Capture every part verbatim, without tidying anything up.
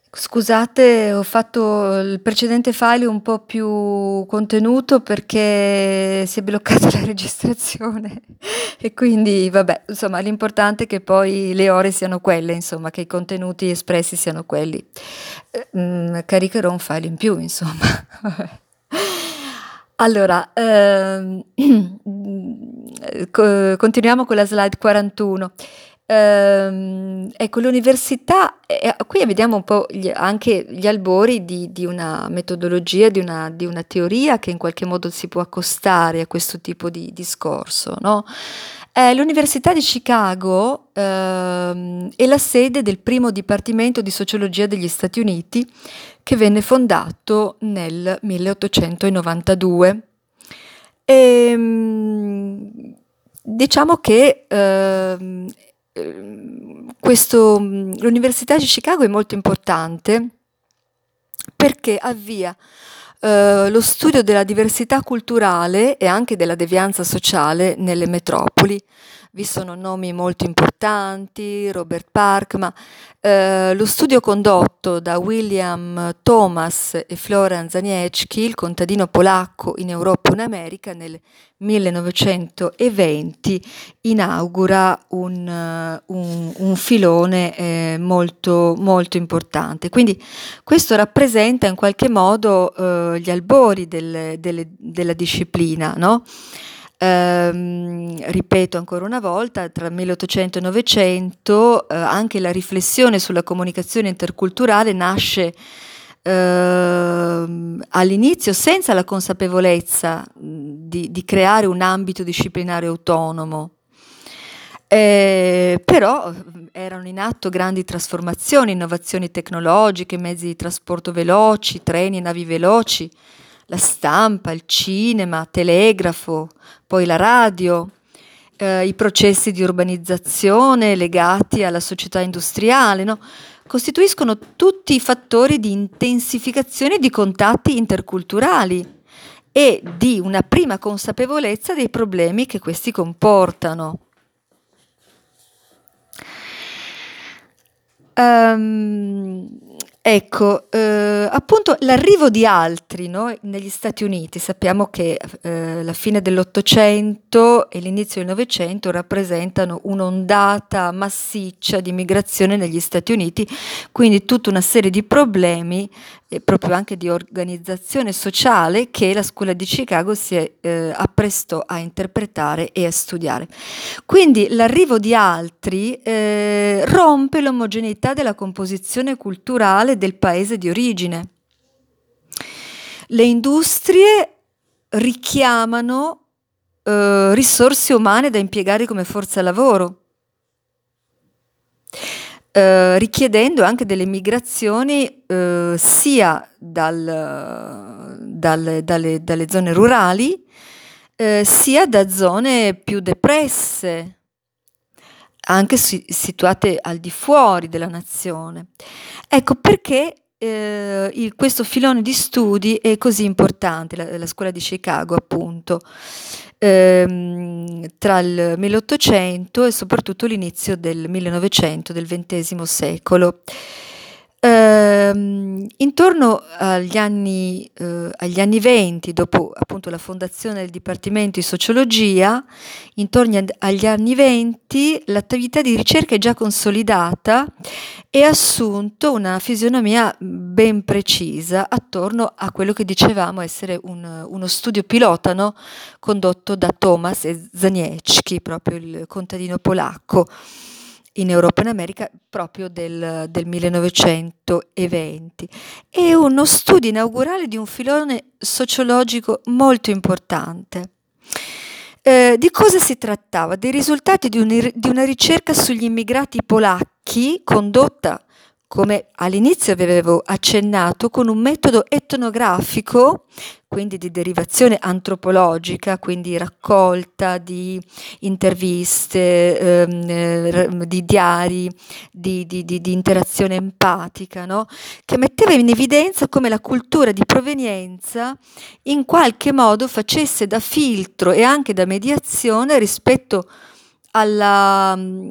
Scusate, ho fatto il precedente file un po' più contenuto perché si è bloccata la registrazione e quindi vabbè, insomma, l'importante è che poi le ore siano quelle, insomma, che i contenuti espressi siano quelli. Eh, mm, caricherò un file in più, insomma. Vabbè. Allora, ehm, co- continuiamo con la slide quarantuno. Ehm, ecco, l'università, eh, qui vediamo un po' gli- anche gli albori di, di una metodologia, di una, di una teoria che in qualche modo si può accostare a questo tipo di discorso, no? Eh, l'Università di Chicago, ehm, è la sede del primo dipartimento di sociologia degli Stati Uniti che venne fondato nel milleottocentonovantadue. E, diciamo che ehm, ehm, questo, l'Università di Chicago è molto importante perché avvia eh, lo studio della diversità culturale e anche della devianza sociale nelle metropoli. Vi sono nomi molto importanti, Robert Park, ma eh, lo studio condotto da William Thomas e Florian Zaniecki, il contadino polacco in Europa e in America, nel millenovecentoventi inaugura un, eh, un- un filone eh, molto, molto importante. Quindi questo rappresenta in qualche modo eh, gli albori del- delle- della disciplina, no? Ehm, ripeto ancora una volta, tra milleottocento e novecento eh, anche la riflessione sulla comunicazione interculturale nasce ehm, all'inizio senza la consapevolezza mh, di, di creare un ambito disciplinare autonomo. Eh, però eh, erano in atto grandi trasformazioni, innovazioni tecnologiche, mezzi di trasporto veloci, treni, navi veloci, la stampa, il cinema, telegrafo, poi la radio, eh, i processi di urbanizzazione legati alla società industriale, no? Costituiscono tutti fattori di intensificazione di contatti interculturali e di una prima consapevolezza dei problemi che questi comportano. Ehm, ecco, eh, appunto l'arrivo di altri, no, negli Stati Uniti. Sappiamo che eh, la fine dell'Ottocento e l'inizio del Novecento rappresentano un'ondata massiccia di migrazione negli Stati Uniti, quindi tutta una serie di problemi, eh, proprio anche di organizzazione sociale, che la scuola di Chicago si è, eh, apprestò a interpretare e a studiare. Quindi l'arrivo di altri eh, rompe l'omogeneità della composizione culturale del paese di origine. Le industrie richiamano eh, risorse umane da impiegare come forza lavoro, eh, richiedendo anche delle migrazioni eh, sia dal- dal- dalle, dalle zone rurali, eh, sia da zone più depresse, anche si- situate al di fuori della nazione. Ecco perché eh, il- questo filone di studi è così importante, la, la scuola di Chicago appunto, ehm, tra il milleottocento e soprattutto l'inizio del millenovecento, del ventesimo secolo. Ehm, intorno agli anni, eh, agli anni venti, dopo appunto la fondazione del Dipartimento di Sociologia, intorno ad- agli anni venti l'attività di ricerca è già consolidata e ha assunto una fisionomia ben precisa attorno a quello che dicevamo essere un- uno studio pilota, no? Condotto da Thomas e Zaniecki, proprio il contadino polacco in Europa e in America proprio del, del millenovecentoventi. È uno studio inaugurale di un filone sociologico molto importante. Eh, di cosa si trattava? Dei risultati di, un- di una ricerca sugli immigrati polacchi condotta, come all'inizio vi avevo accennato, con un metodo etnografico, quindi di derivazione antropologica, quindi raccolta di interviste, ehm, eh, r- di diari, di, di- di- di interazione empatica, no? Che metteva in evidenza come la cultura di provenienza in qualche modo facesse da filtro e anche da mediazione rispetto alla,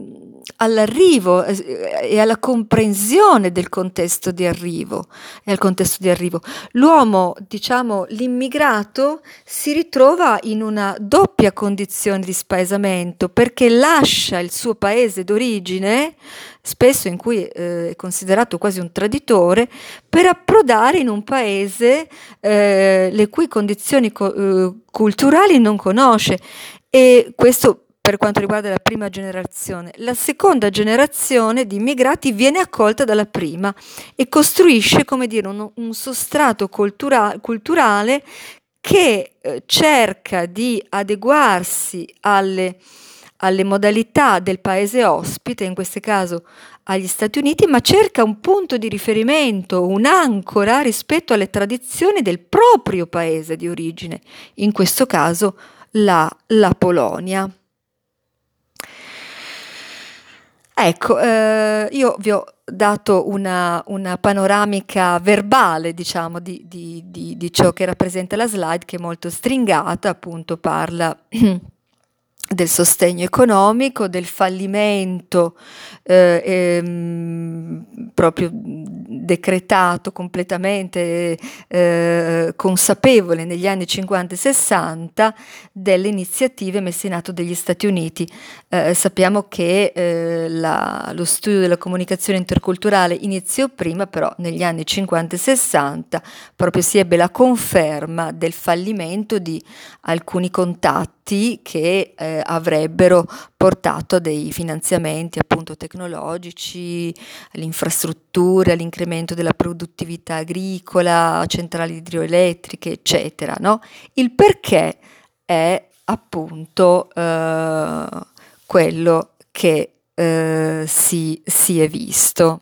all'arrivo eh, e alla comprensione del contesto di arrivo e al contesto di arrivo. L'uomo, diciamo, l'immigrato si ritrova in una doppia condizione di spaesamento, perché lascia il suo paese d'origine, spesso in cui eh, è considerato quasi un traditore, per approdare in un paese eh, le cui condizioni co- eh, culturali non conosce. E questo per quanto riguarda la prima generazione. La seconda generazione di immigrati viene accolta dalla prima e costruisce, come dire, un, un sostrato cultura- culturale che eh, cerca di adeguarsi alle, alle modalità del paese ospite, in questo caso agli Stati Uniti, ma cerca un punto di riferimento, un'ancora rispetto alle tradizioni del proprio paese di origine, in questo caso la, la Polonia. Ecco, eh, io vi ho dato una, una panoramica verbale, diciamo, di, di, di, di ciò che rappresenta la slide, che è molto stringata, appunto parla del sostegno economico, del fallimento eh, ehm, proprio decretato completamente eh, consapevole negli anni cinquanta e sessanta delle iniziative messe in atto dagli Stati Uniti. Eh, sappiamo che eh, la, lo studio della comunicazione interculturale iniziò prima, però negli anni cinquanta e sessanta proprio si ebbe la conferma del fallimento di alcuni contatti che eh, avrebbero portato a dei finanziamenti appunto tecnologici, alle infrastrutture, all'incremento della produttività agricola, centrali idroelettriche, eccetera, no? Il perché è appunto eh, quello che eh, si, si è visto.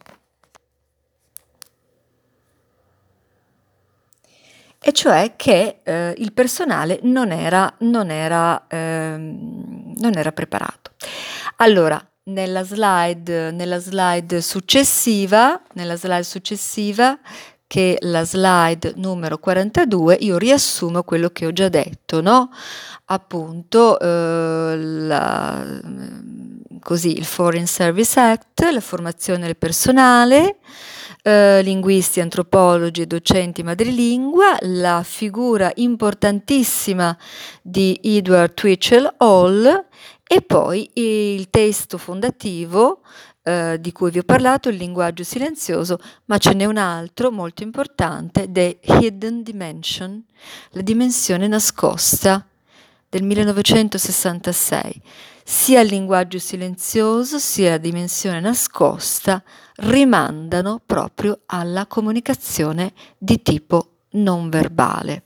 E cioè che eh, il personale non era, non era, ehm, non era preparato. Allora, nella slide, nella slide successiva, nella slide successiva, che è la slide numero quarantadue, io riassumo quello che ho già detto, no? Appunto, eh, la, così, il Foreign Service Act, la formazione del personale, Uh, linguisti, antropologi e docenti madrelingua, la figura importantissima di Edward Twitchell Hall e poi il testo fondativo uh, di cui vi ho parlato, il linguaggio silenzioso, ma ce n'è un altro molto importante, The Hidden Dimension, la dimensione nascosta del millenovecentosessantasei. Sia il linguaggio silenzioso sia la dimensione nascosta rimandano proprio alla comunicazione di tipo non verbale.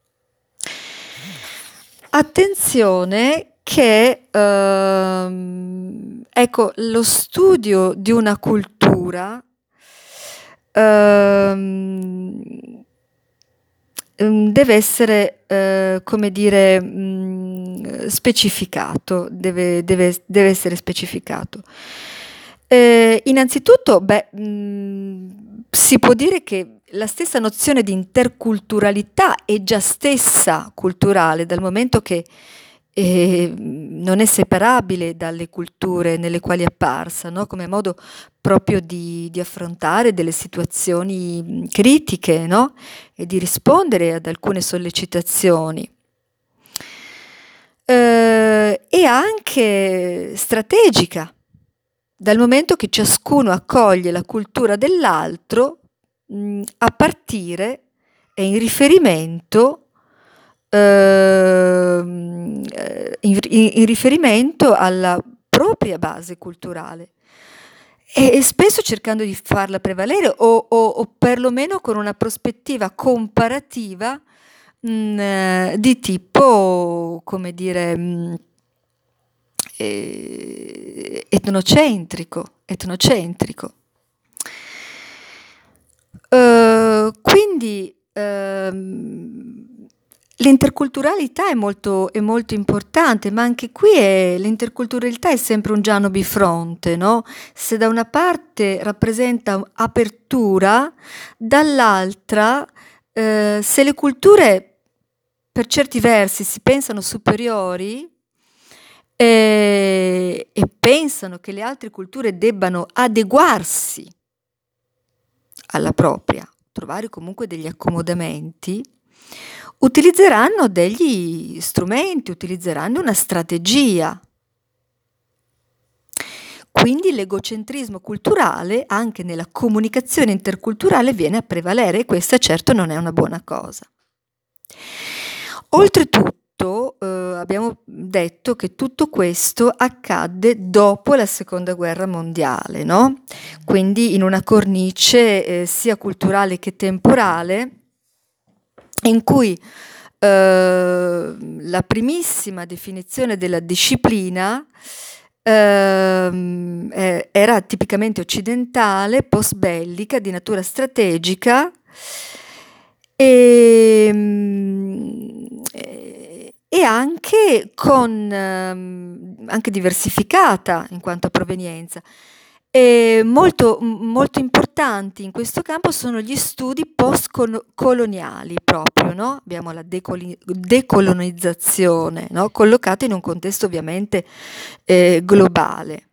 Attenzione che ehm, ecco, lo studio di una cultura ehm, deve essere, eh, come dire, mh, specificato, deve, deve, deve essere specificato. Eh, innanzitutto, beh, mh, si può dire che la stessa nozione di interculturalità è già stessa culturale, dal momento che eh, non è separabile dalle culture nelle quali è apparsa, no? Come modo proprio di, di affrontare delle situazioni critiche, no? E di rispondere ad alcune sollecitazioni. Eh, e anche strategica, dal momento che ciascuno accoglie la cultura dell'altro mh, a partire e in riferimento in, in riferimento alla propria base culturale e, e spesso cercando di farla prevalere o, o, o perlomeno con una prospettiva comparativa mh, di tipo, come dire, mh, eh, etnocentrico, etnocentrico. Uh, quindi uh, l'interculturalità è molto, è molto importante, ma anche qui è, l'interculturalità è sempre un giano bifronte, no? Se da una parte rappresenta apertura, dall'altra, eh, se le culture per certi versi si pensano superiori, e, e pensano che le altre culture debbano adeguarsi alla propria, trovare comunque degli accomodamenti, utilizzeranno degli strumenti, utilizzeranno una strategia. Quindi l'egocentrismo culturale, anche nella comunicazione interculturale, viene a prevalere e questa certo non è una buona cosa. Oltretutto, eh, abbiamo detto che tutto questo accadde dopo la Seconda Guerra Mondiale, no? Quindi in una cornice eh, sia culturale che temporale, in cui eh, la primissima definizione della disciplina ehm, eh, era tipicamente occidentale, post-bellica, di natura strategica e, e anche, con, ehm, anche diversificata in quanto a provenienza. E molto, molto importanti in questo campo sono gli studi post-coloniali proprio, no? Abbiamo la decoli- decolonizzazione, no? Collocata in un contesto ovviamente eh, globale.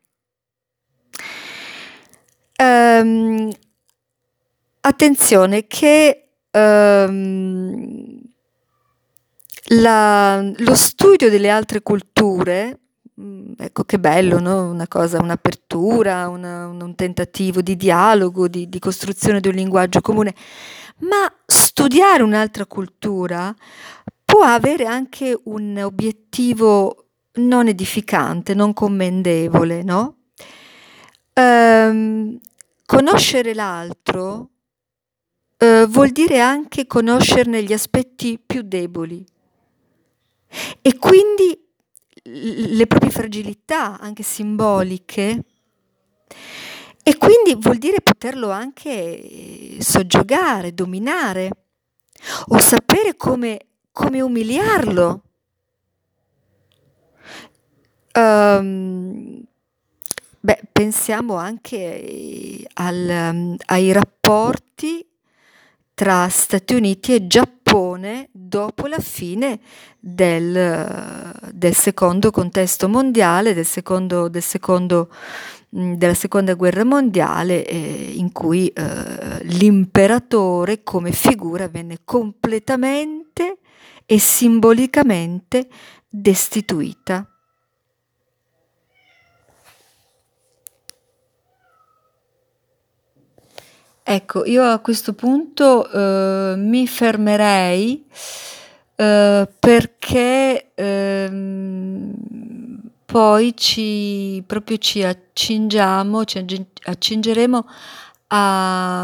Um, attenzione che um, la, lo studio delle altre culture, ecco che bello, no? Una cosa, un'apertura, una, un tentativo di dialogo, di, di costruzione di un linguaggio comune, ma studiare un'altra cultura può avere anche un obiettivo non edificante, non commendevole, no? Ehm, conoscere l'altro eh, vuol dire anche conoscerne gli aspetti più deboli e quindi le proprie fragilità, anche simboliche, e quindi vuol dire poterlo anche soggiogare, dominare, o sapere come, come umiliarlo. Um, beh, pensiamo anche al, ai rapporti tra Stati Uniti e Giappone dopo la fine del, del secondo contesto mondiale, del secondo, del secondo, della seconda guerra mondiale, eh, in cui eh, l'imperatore come figura venne completamente e simbolicamente destituita. Ecco, io a questo punto eh, mi fermerei eh, perché ehm, poi ci, proprio ci accingiamo, ci aggi- accingeremo a,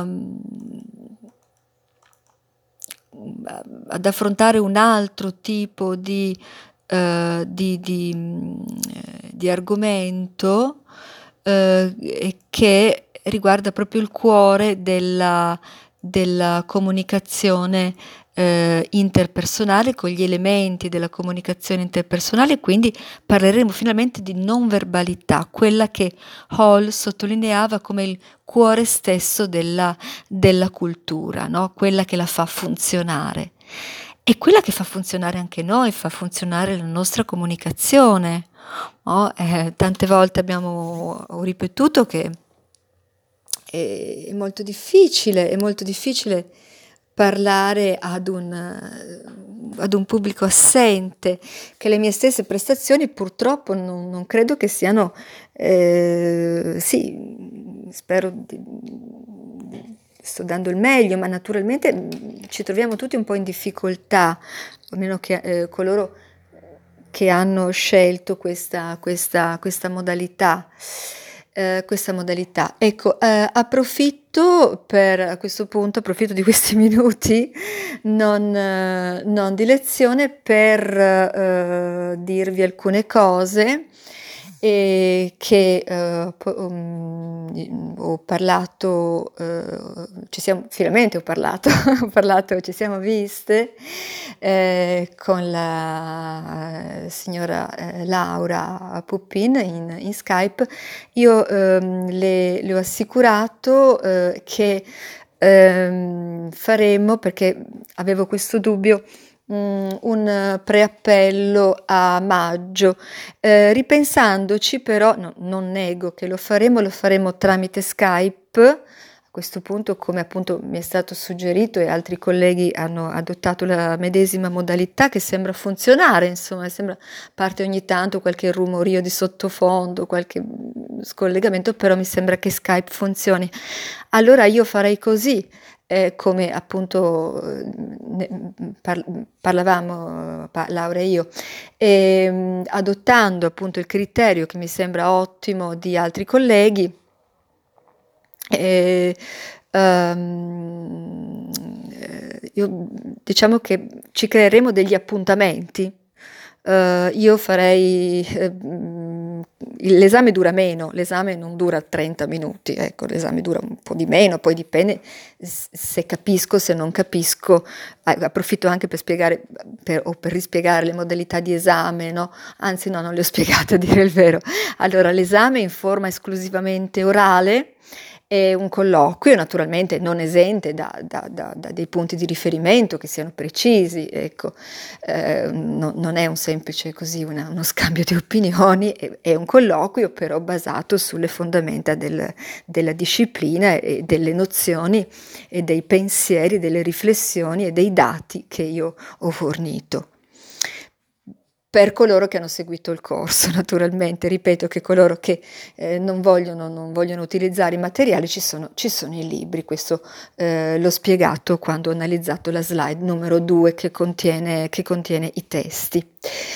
ad affrontare un altro tipo di, eh, di, di, eh, di argomento eh, che riguarda proprio il cuore della, della comunicazione eh, interpersonale, con gli elementi della comunicazione interpersonale, quindi parleremo finalmente di non verbalità, quella che Hall sottolineava come il cuore stesso della, della cultura, no? Quella che la fa funzionare. E quella che fa funzionare anche noi, fa funzionare la nostra comunicazione. No? Eh, tante volte abbiamo ho ripetuto che è molto difficile, è molto difficile parlare ad un, ad un pubblico assente, che le mie stesse prestazioni purtroppo non, non credo che siano, eh, sì, spero di, sto dando il meglio, ma naturalmente ci troviamo tutti un po' in difficoltà, almeno che eh, coloro che hanno scelto questa, questa, questa modalità. Eh, questa modalità. Ecco, eh, approfitto per a questo punto, approfitto di questi minuti non, eh, non di lezione per eh, dirvi alcune cose e che eh, po- um, ho parlato, eh, ci siamo, finalmente ho parlato, ho parlato, ci siamo viste eh, con la signora eh, Laura Puppin in, in Skype. Io ehm, le, le ho assicurato eh, che ehm, faremo, perché avevo questo dubbio, mm, un preappello a maggio. Eh, ripensandoci però, no- non nego che lo faremo, lo faremo tramite Skype. A questo punto, come appunto mi è stato suggerito e altri colleghi hanno adottato la medesima modalità che sembra funzionare, insomma, sembra parte ogni tanto qualche rumorio di sottofondo, qualche mm, scollegamento, però mi sembra che Skype funzioni. Allora io farei così, eh, come appunto eh, ne- par- parlavamo, pa- Laura e io, ehm, adottando appunto il criterio che mi sembra ottimo di altri colleghi. E, ehm, eh, io, diciamo che ci creeremo degli appuntamenti. Eh, io farei, eh, mm, l'esame dura meno, l'esame non dura trenta minuti, ecco, l'esame dura un po' di meno, poi dipende s- se capisco, se non capisco. Eh, approfitto anche per spiegare per- o per rispiegare le modalità di esame, no? Anzi, no, non le ho spiegate a dire il vero. Allora, l'esame in forma esclusivamente orale è un colloquio, naturalmente non esente da, da- da- da dei punti di riferimento che siano precisi, ecco. Eh, no- non è un semplice così una- uno scambio di opinioni, è, è un colloquio però basato sulle fondamenta del- della disciplina e delle nozioni e dei pensieri, delle riflessioni e dei dati che io ho fornito. Per coloro che hanno seguito il corso, naturalmente, ripeto che coloro che eh, non vogliono, non vogliono utilizzare i materiali, ci sono, ci sono i libri, questo eh, l'ho spiegato quando ho analizzato la slide numero due che contiene, che contiene i testi.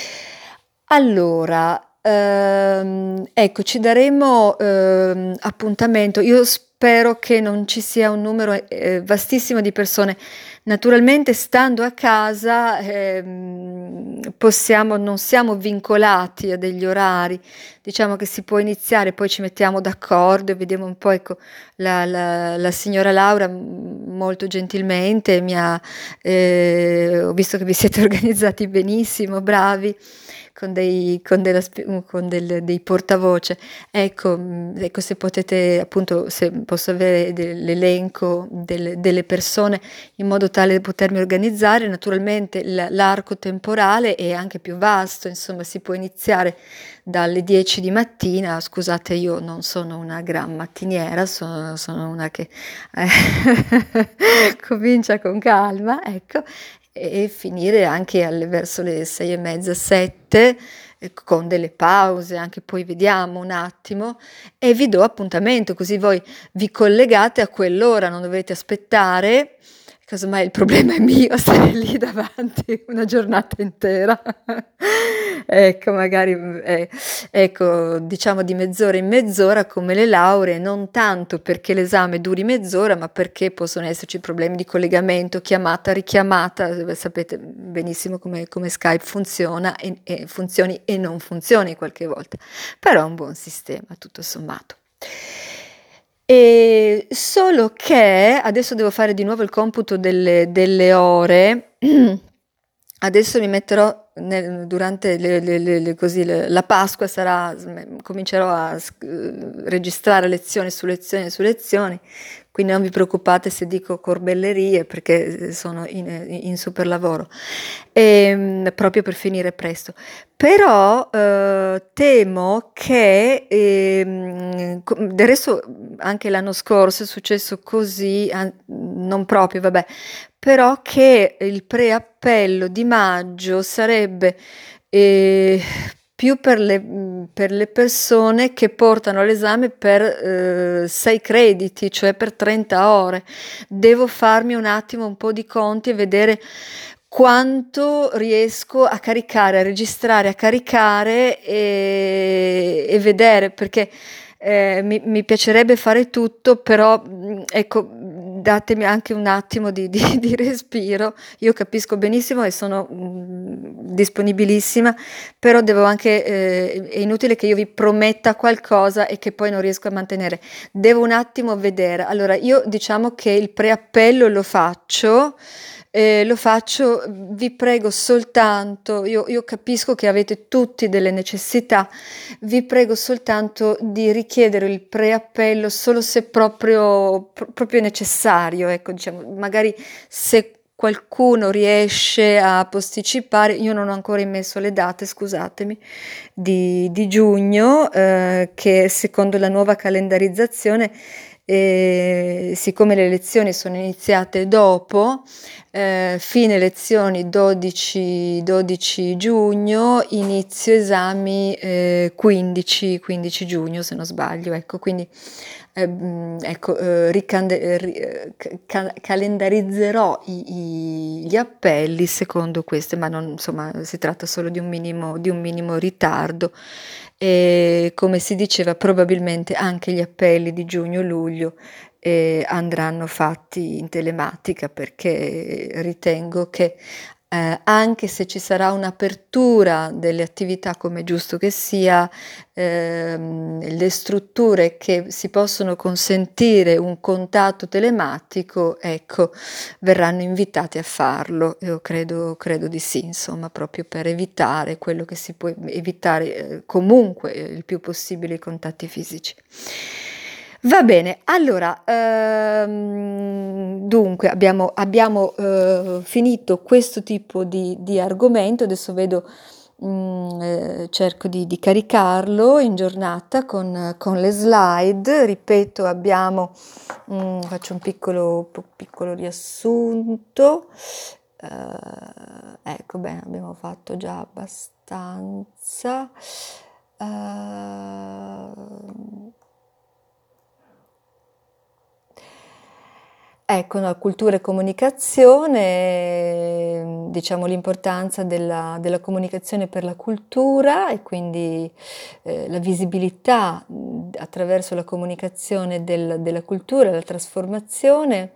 Allora, ehm, ecco, ci daremo ehm, appuntamento. Io spero che non ci sia un numero eh, vastissimo di persone. Naturalmente, stando a casa, ehm, possiamo, non siamo vincolati a degli orari. Diciamo che si può iniziare, poi ci mettiamo d'accordo e vediamo un po', ecco, la, la- la signora Laura m- molto gentilmente mi ha, eh, ho visto che vi siete organizzati benissimo, bravi, con dei, con della spe- con del- dei portavoce. Ecco, mh, ecco, se potete, appunto, se posso avere de- l'elenco delle, delle persone in modo tale da potermi organizzare. Naturalmente l- l'arco temporale è anche più vasto, insomma, si può iniziare dalle dieci di mattina. Scusate, io non sono una gran mattiniera, sono, sono una che eh, comincia con calma, ecco, e finire anche alle, verso le sei e mezza, sette, eh, con delle pause, anche poi vediamo un attimo, e vi do appuntamento, così voi vi collegate a quell'ora, non dovete aspettare. Casomai il problema è mio, stare lì davanti una giornata intera. Ecco, magari, eh, ecco, diciamo di mezz'ora in mezz'ora come le lauree, non tanto perché l'esame duri mezz'ora, ma perché possono esserci problemi di collegamento, chiamata, richiamata. Sapete benissimo come, come Skype funziona e, e funzioni e non funzioni qualche volta, però è un buon sistema, tutto sommato. E solo che adesso devo fare di nuovo il computo delle, delle ore. Adesso mi metterò nel- durante le- le- le- le- così, le- la Pasqua sarà, sm- comincerò a s- eh, registrare lezioni su lezioni su lezioni, quindi non vi preoccupate se dico corbellerie perché eh, sono in, in super lavoro, Ehm, proprio per finire presto. Però eh, temo che, ehm, co- del resto anche l'anno scorso è successo così, an- non proprio, vabbè, però che il preappello di maggio sarebbe eh, più per le, mh, per le persone che portano l'esame per eh, sei crediti, cioè per trenta ore. Devo farmi un attimo un po' di conti e vedere quanto riesco a caricare, a registrare, a caricare e, e vedere, perché eh, mi, mi piacerebbe fare tutto, però mh, ecco, datemi anche un attimo di, di- di respiro. Io capisco benissimo e sono mh, disponibilissima, però devo anche, eh, è inutile che io vi prometta qualcosa e che poi non riesco a mantenere. Devo un attimo vedere. Allora, io diciamo che il preappello lo faccio. Eh, lo faccio, vi prego soltanto, io, io capisco che avete tutti delle necessità, vi prego soltanto di richiedere il preappello solo se proprio, pro- proprio necessario, ecco, diciamo, magari se qualcuno riesce a posticipare, io non ho ancora immesso le date, scusatemi, di, di giugno, eh, che secondo la nuova calendarizzazione, eh, siccome le lezioni sono iniziate dopo, eh, fine lezioni dodici, dodici giugno, inizio esami eh, quindici, quindici giugno se non sbaglio, ecco, quindi eh, mh, ecco, eh, ricande- eh, ri- eh, ca- calendarizzerò i- i- gli appelli secondo queste, ma non, insomma, si tratta solo di un minimo, di un minimo ritardo e come si diceva probabilmente anche gli appelli di giugno-luglio eh, andranno fatti in telematica perché ritengo che eh, anche se ci sarà un'apertura delle attività come è giusto che sia, ehm, le strutture che si possono consentire un contatto telematico, ecco, verranno invitati a farlo. Io credo, credo di sì, insomma, proprio per evitare quello che si può evitare eh, comunque eh, il più possibile i contatti fisici. Va bene, allora, ehm, dunque abbiamo, abbiamo eh, finito questo tipo di, di argomento, adesso vedo, mm, eh, cerco di, di caricarlo in giornata con, con le slide, ripeto, abbiamo, mm, faccio un piccolo, piccolo riassunto, eh, ecco, bene, abbiamo fatto già abbastanza. Eh, Ecco, no, cultura e comunicazione, diciamo l'importanza della, della comunicazione per la cultura e quindi eh, la visibilità mh, attraverso la comunicazione del- della cultura, la trasformazione.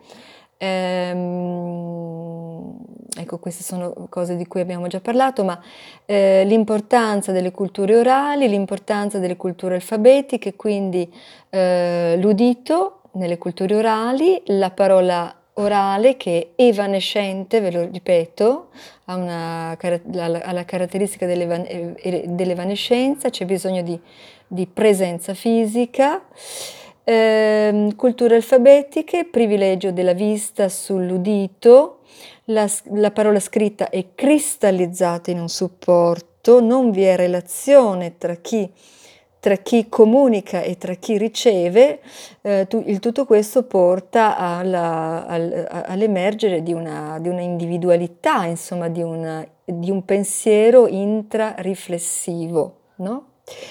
Ehm, ecco, queste sono cose di cui abbiamo già parlato, ma eh, l'importanza delle culture orali, l'importanza delle culture alfabetiche, quindi eh, l'udito nelle culture orali, la parola orale che è evanescente, ve lo ripeto, ha, una, cara- la, la- ha la caratteristica dell'evan- eh, dell'evanescenza, c'è bisogno di, di presenza fisica. Ehm, culture alfabetiche, privilegio della vista sull'udito, la, la parola scritta è cristallizzata in un supporto, non vi è relazione tra chi, tra chi comunica e tra chi riceve, eh, tu- il tutto questo porta alla- al- a- all'emergere di una, di una individualità, insomma, di, una- di un pensiero intrariflessivo, no?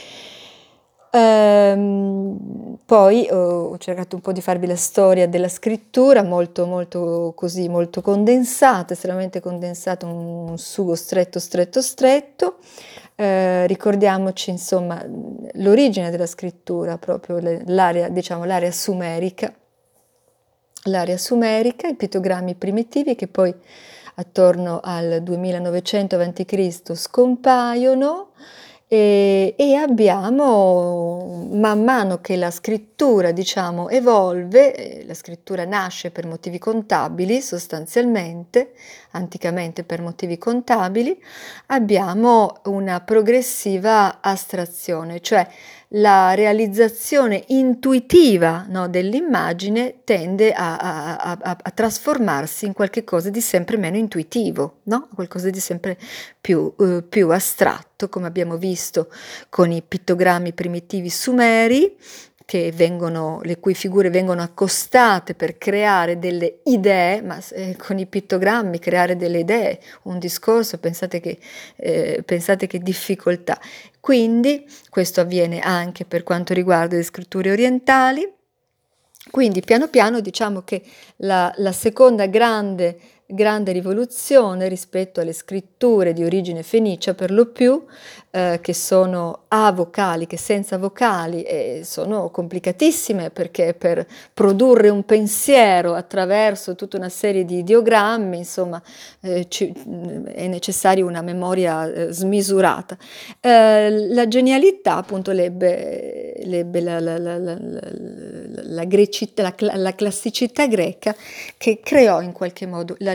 Ehm, poi eh, ho cercato un po' di farvi la storia della scrittura, molto, molto così, molto condensata, estremamente condensata, un, un sugo stretto, stretto, stretto. Eh, ricordiamoci, insomma, l'origine della scrittura, proprio le- l'area, diciamo, l'area sumerica, l'area sumerica, i pittogrammi primitivi che poi attorno al duemilanovecento avanti Cristo scompaiono e, e abbiamo, man mano che la scrittura, diciamo, evolve, eh, la scrittura nasce per motivi contabili sostanzialmente, anticamente per motivi contabili, abbiamo una progressiva astrazione, cioè la realizzazione intuitiva, no, dell'immagine tende a, a- a- a- a trasformarsi in qualcosa di sempre meno intuitivo, no? Qualcosa di sempre più, eh, più astratto, come abbiamo visto con i pittogrammi primitivi sumeri, che vengono, le cui figure vengono accostate per creare delle idee, ma eh, con i pittogrammi creare delle idee, un discorso, pensate che, eh, pensate che difficoltà. Quindi questo avviene anche per quanto riguarda le scritture orientali. Quindi piano piano diciamo che la, la seconda grande, grande rivoluzione rispetto alle scritture di origine fenicia per lo più, eh, che sono avocaliche, senza vocali, e sono complicatissime perché per produrre un pensiero attraverso tutta una serie di ideogrammi, insomma, eh, ci- è necessaria una memoria eh, smisurata. Eh, la genialità appunto l'ebbe, l'ebbe la, la, la, la, la, la grecità, la, cla- la classicità greca che creò in qualche modo l'alfabeto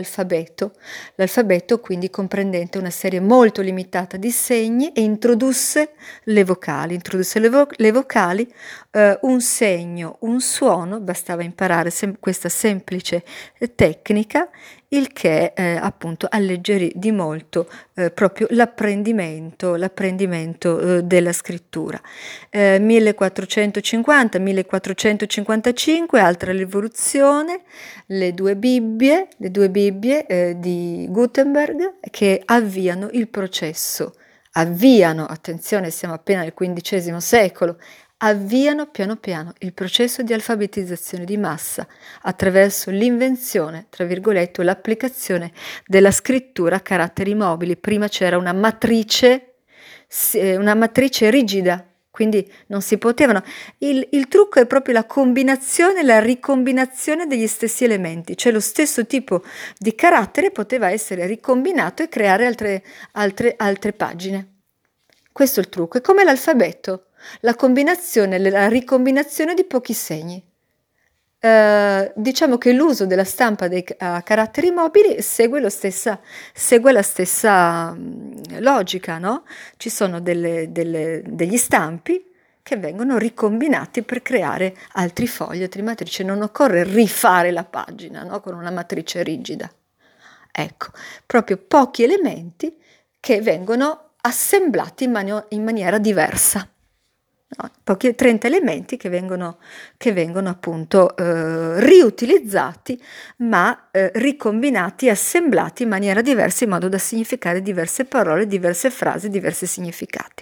l'alfabeto, l'alfabeto quindi comprendente una serie molto limitata di segni, e introdusse le vocali, introdusse le, vo- le vocali, eh, un segno, un suono, bastava imparare sem- questa semplice eh, tecnica, il che eh, appunto alleggerì di molto eh, proprio l'apprendimento, l'apprendimento eh, della scrittura. Eh, millequattrocentocinquanta millequattrocentocinquantacinque, altra rivoluzione, le due Bibbie, le due Bibbie eh, di Gutenberg, che avviano il processo, avviano, attenzione, siamo appena nel quindicesimo secolo, avviano piano piano il processo di alfabetizzazione di massa attraverso l'invenzione, tra virgolette, o l'applicazione della scrittura a caratteri mobili. Prima c'era una matrice, una matrice rigida, quindi non si potevano. Il, il trucco è proprio la combinazione, la ricombinazione degli stessi elementi, cioè lo stesso tipo di carattere poteva essere ricombinato e creare altre, altre, altre pagine. Questo è il trucco, è come l'alfabeto, la combinazione, la ricombinazione di pochi segni. Eh, diciamo che l'uso della stampa dei uh, caratteri mobili segue, lo stessa, segue la stessa um, logica, no? Ci sono delle, delle, degli stampi che vengono ricombinati per creare altri fogli, altre matrici. Non occorre rifare la pagina, no? Con una matrice rigida. Ecco, proprio pochi elementi che vengono assemblati in, mani- in maniera diversa. No, pochi trenta elementi che vengono, che vengono appunto eh, riutilizzati, ma eh, ricombinati, assemblati in maniera diversa, in modo da significare diverse parole, diverse frasi, diversi significati.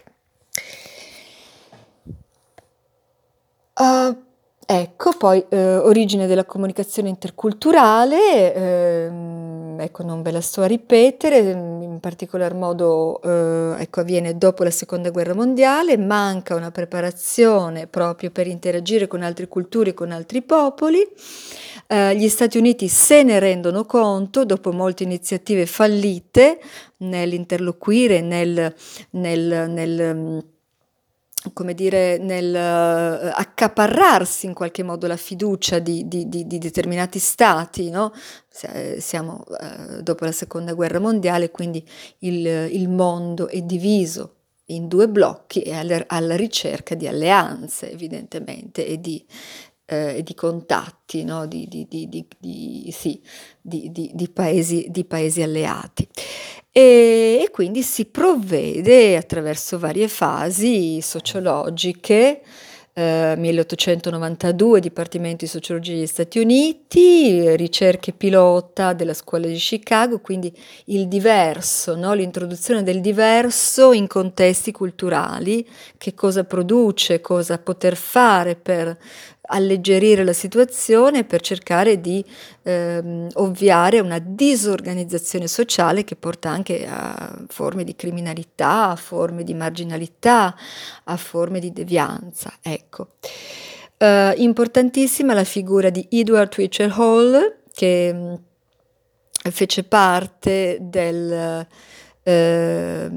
Uh, ecco, poi eh, origine della comunicazione interculturale, ehm, ecco, non ve la sto a ripetere, in particolar modo eh, ecco, avviene dopo la seconda guerra mondiale, manca una preparazione proprio per interagire con altre culture, con altri popoli. Eh, gli Stati Uniti se ne rendono conto dopo molte iniziative fallite nell'interloquire, nel, nel, nel come dire, nel uh, accaparrarsi in qualche modo la fiducia di, di, di, di determinati stati, no? Siamo uh, dopo la seconda guerra mondiale, quindi il, il mondo è diviso in due blocchi e alla, alla ricerca di alleanze, evidentemente, e di, eh, e di contatti, no? di, di, di, di, di, sì, di, di, di, paesi, di paesi alleati. E, e quindi si provvede attraverso varie fasi sociologiche, eh, milleottocentonovantadue, Dipartimento di Sociologia degli Stati Uniti, ricerche pilota della Scuola di Chicago, quindi il diverso, no? L'introduzione del diverso in contesti culturali, che cosa produce, cosa poter fare per alleggerire la situazione, per cercare di ehm, ovviare a una disorganizzazione sociale che porta anche a forme di criminalità, a forme di marginalità, a forme di devianza. Ecco. Eh, importantissima la figura di Edward Twitchell Hall, che mh, fece parte del, eh,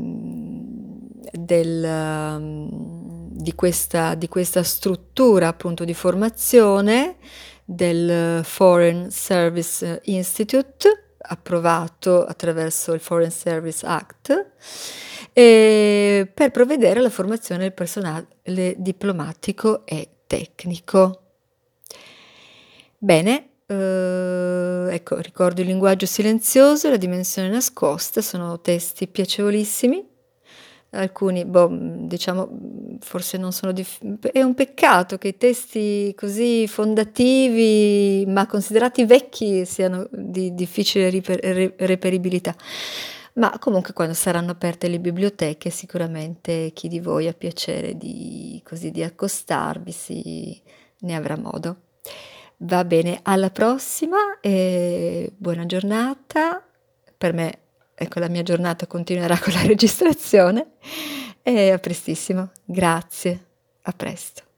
del um, di questa, di questa struttura appunto di formazione del Foreign Service Institute, approvato attraverso il Foreign Service Act, e per provvedere alla formazione del personale diplomatico e tecnico. Bene, eh, ecco, ricordo il linguaggio silenzioso e la dimensione nascosta, sono testi piacevolissimi. Alcuni, boh, diciamo, forse non sono dif- è un peccato che i testi così fondativi, ma considerati vecchi, siano di difficile riper- re- reperibilità. Ma comunque quando saranno aperte le biblioteche, sicuramente chi di voi ha piacere di, così, di accostarvi si, ne avrà modo. Va bene, alla prossima e buona giornata. Per me, ecco, la mia giornata continuerà con la registrazione e a prestissimo. Grazie, a presto.